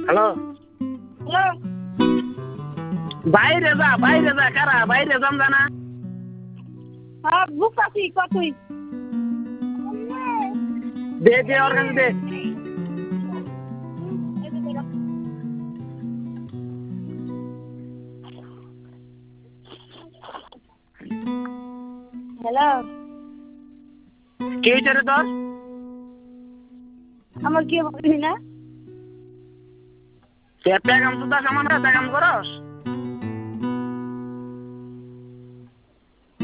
hello hello বাইরে যা কারা বাইরে যাম জানা হ্যাঁ বুঝতাছি কতই দে ওর কাছে দে হ্যালো কে হয়েছে রে তোর আমার কি বলবি না পেগাম সুদা সামান পেগাম করস